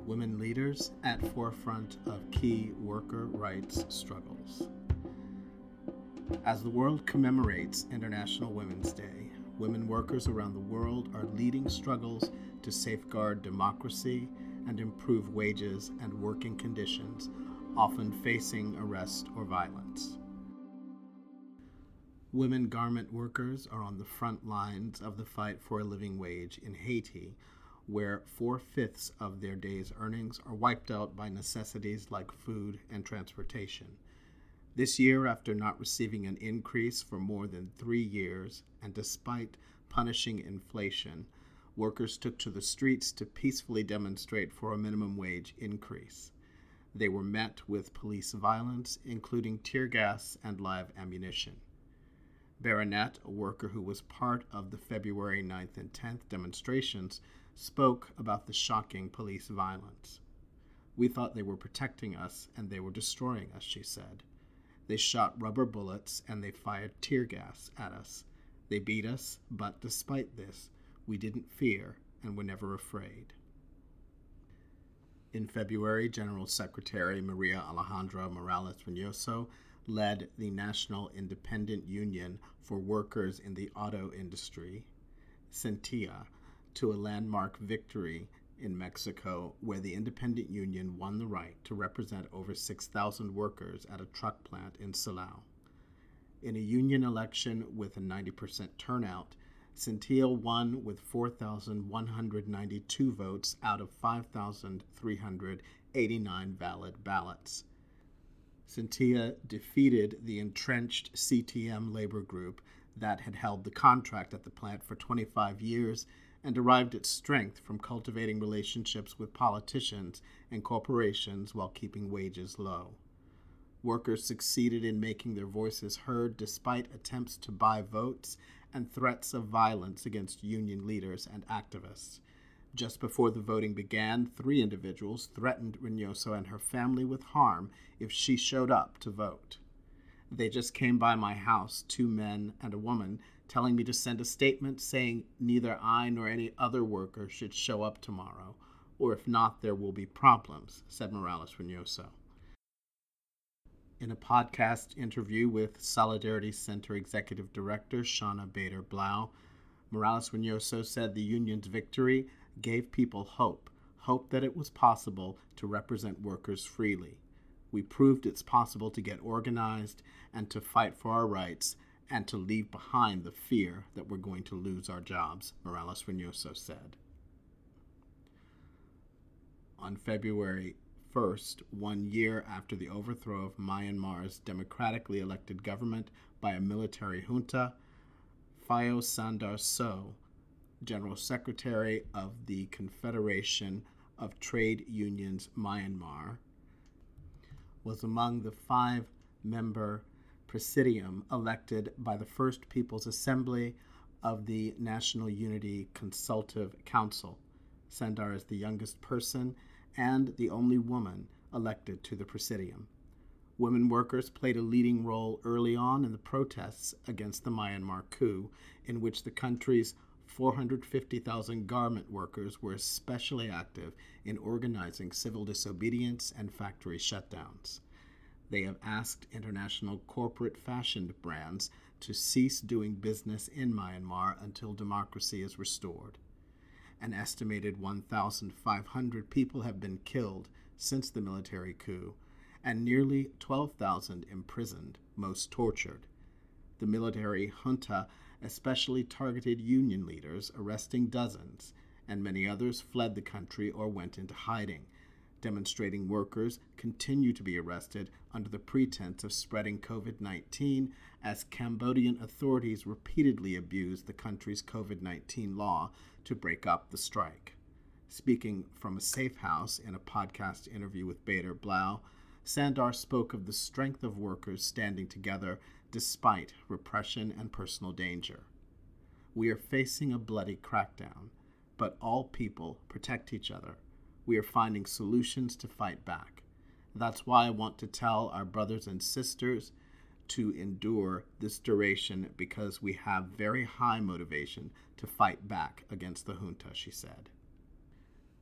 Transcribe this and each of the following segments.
women leaders at forefront of key worker rights struggles. As the world commemorates International Women's Day, women workers around the world are leading struggles to safeguard democracy and improve wages and working conditions, often facing arrest or violence. Women garment workers are on the front lines of the fight for a living wage in Haiti, where 4/5 of their day's earnings are wiped out by necessities like food and transportation. This year, after not receiving an increase for more than 3 years, and despite punishing inflation, workers took to the streets to peacefully demonstrate for a minimum wage increase. They were met with police violence, including tear gas and live ammunition. Baronet, a worker who was part of the February 9th and 10th demonstrations, spoke about the shocking police violence. "We thought they were protecting us, and they were destroying us," she said. "They shot rubber bullets and they fired tear gas at us. They beat us, but despite this, we didn't fear and were never afraid." In February, General Secretary Maria Alejandra Morales-Reynoso led the National Independent Union for Workers in the Auto Industry, CENTIA, to a landmark victory in Mexico, where the independent union won the right to represent over 6,000 workers at a truck plant in Silao. In a union election with a 90% turnout, CENTIA won with 4,192 votes out of 5,389 valid ballots. CENTIA defeated the entrenched CTM labor group that had held the contract at the plant for 25 years and derived its strength from cultivating relationships with politicians and corporations while keeping wages low. Workers succeeded in making their voices heard despite attempts to buy votes and threats of violence against union leaders and activists. Just before the voting began, 3 individuals threatened Reynoso and her family with harm if she showed up to vote. "They just came by my house, 2 men and a woman, telling me to send a statement saying neither I nor any other worker should show up tomorrow, or if not, there will be problems," said Morales-Reynoso. In a podcast interview with Solidarity Center Executive Director Shauna Bader-Blau, Morales-Reynoso said the union's victory gave people hope that it was possible to represent workers freely. "We proved it's possible to get organized and to fight for our rights and to leave behind the fear that we're going to lose our jobs," Morales-Reynoso said. On February 1st, 1 year after the overthrow of Myanmar's democratically elected government by a military junta, Fayo Sandar Sow, General Secretary of the Confederation of Trade Unions Myanmar, was among the 5-member Presidium elected by the First People's Assembly of the National Unity Consultative Council. Sandar is the youngest person and the only woman elected to the Presidium. Women workers played a leading role early on in the protests against the Myanmar coup, in which the country's 450,000 garment workers were especially active in organizing civil disobedience and factory shutdowns. They have asked international corporate fashion brands to cease doing business in Myanmar until democracy is restored. An estimated 1,500 people have been killed since the military coup, and nearly 12,000 imprisoned, most tortured. The military junta especially targeted union leaders, arresting dozens, and many others fled the country or went into hiding. Demonstrating workers continue to be arrested under the pretense of spreading COVID-19 as Cambodian authorities repeatedly abused the country's COVID-19 law to break up the strike. Speaking from a safe house in a podcast interview with Bader-Blau, Sandar spoke of the strength of workers standing together despite repression and personal danger. "We are facing a bloody crackdown, but all people protect each other. We are finding solutions to fight back. That's why I want to tell our brothers and sisters to endure this duration because we have very high motivation to fight back against the junta," she said.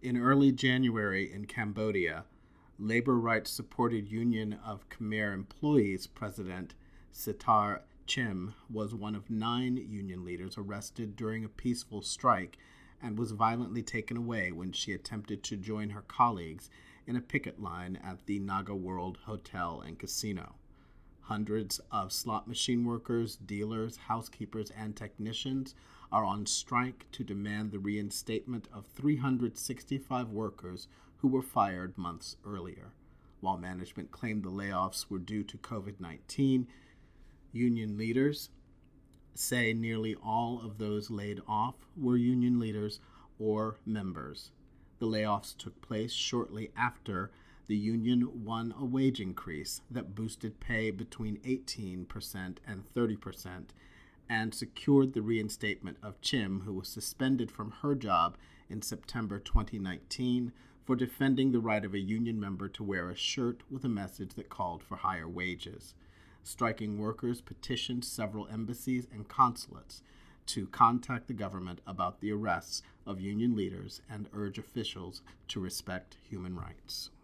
In early January in Cambodia, labor rights supported Union of Khmer Employees President Sitar Chim was one of 9 union leaders arrested during a peaceful strike and was violently taken away when she attempted to join her colleagues in a picket line at the Naga World Hotel and Casino. Hundreds of slot machine workers, dealers, housekeepers, and technicians are on strike to demand the reinstatement of 365 workers who were fired months earlier. While management claimed the layoffs were due to COVID-19, union leaders say nearly all of those laid off were union leaders or members. The layoffs took place shortly after the union won a wage increase that boosted pay between 18% and 30% and secured the reinstatement of Chim, who was suspended from her job in September 2019 for defending the right of a union member to wear a shirt with a message that called for higher wages. Striking workers petitioned several embassies and consulates to contact the government about the arrests of union leaders and urge officials to respect human rights.